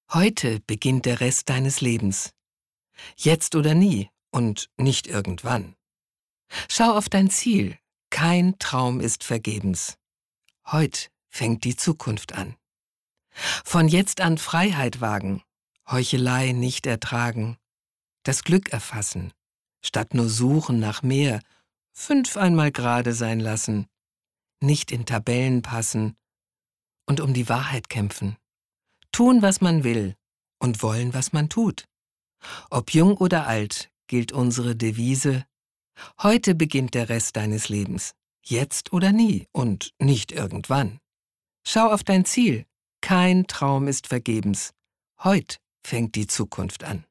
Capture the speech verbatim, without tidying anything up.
Heute beginnt der Rest deines Lebens. Jetzt oder nie und nicht irgendwann. Schau auf dein Ziel. Kein Traum ist vergebens. Heut fängt die Zukunft an. Von jetzt an Freiheit wagen, Heuchelei nicht ertragen, das Glück erfassen, statt nur suchen nach mehr, fünf einmal gerade sein lassen, nicht in Tabellen passen und um die Wahrheit kämpfen. Tun, was man will und wollen, was man tut. Ob jung oder alt, gilt unsere Devise: Heute beginnt der Rest deines Lebens. Jetzt oder nie und nicht irgendwann. Schau auf dein Ziel. Kein Traum ist vergebens. Heut fängt die Zukunft an.